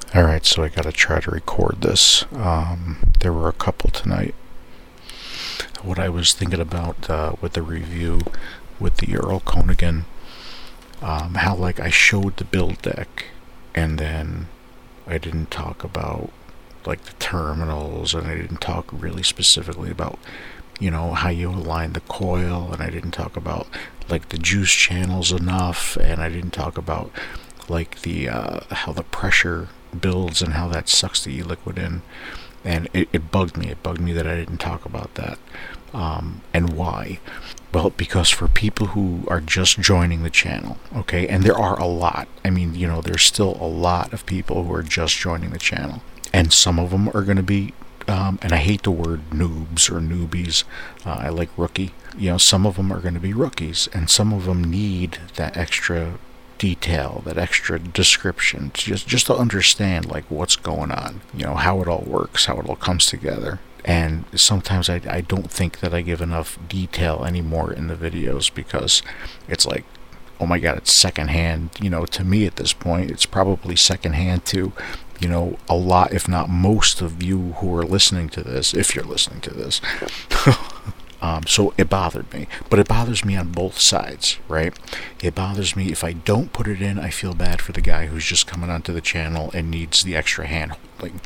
Alright, so I gotta try to record this. There were a couple tonight. What I was thinking about with the review with the Earl Konigan, how like I showed the build deck and then I didn't talk about like the terminals, and I didn't talk really specifically about, how you align the coil, and I didn't talk about like the juice channels enough, and I didn't talk about like the how the pressure builds and how that sucks the e-liquid in, and it bugged me. It bugged me that I didn't talk about that. And why? Well, because for people who are just joining the channel, okay, and there are a lot. I mean, there's still a lot of people who are just joining the channel, and some of them are going to be, and I hate the word noobs or newbies. I like rookie. Some of them are going to be rookies, and some of them need that extra detail, that extra description, just to understand like what's going on, how it all works, how it all comes together. And sometimes I don't think that I give enough detail anymore in the videos, because it's like, oh my god, it's secondhand. To me at this point, it's probably secondhand to, a lot, if not most of you who are listening to this, if you're listening to this. So it bothered me, but it bothers me on both sides, right? It bothers me if I don't put it in. I feel bad for the guy who's just coming onto the channel and needs the extra hand holding.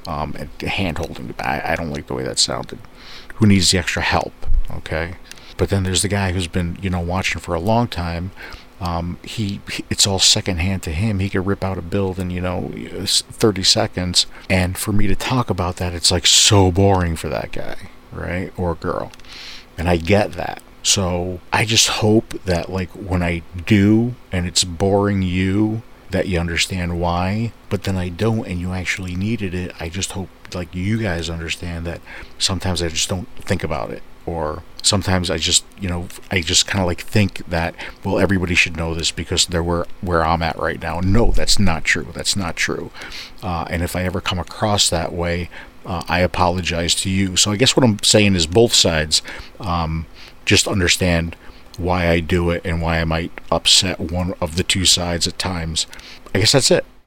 I don't like the way that sounded. Who needs the extra help? Okay, but then there's the guy who's been, watching for a long time. It's all secondhand to him. He could rip out a build in 30 seconds, and for me to talk about that, it's like so boring for that guy, right, or girl. And I get that. So I just hope that like when I do and it's boring you, that you understand why. But then I don't and you actually needed it. I just hope like you guys understand that sometimes I just don't think about it, or sometimes I just kind of like think that, well, everybody should know this because they're where I'm at right now. No, that's not true. That's not true. And if I ever come across that way, I apologize to you. So I guess what I'm saying is both sides just understand why I do it and why I might upset one of the two sides at times. I guess that's it.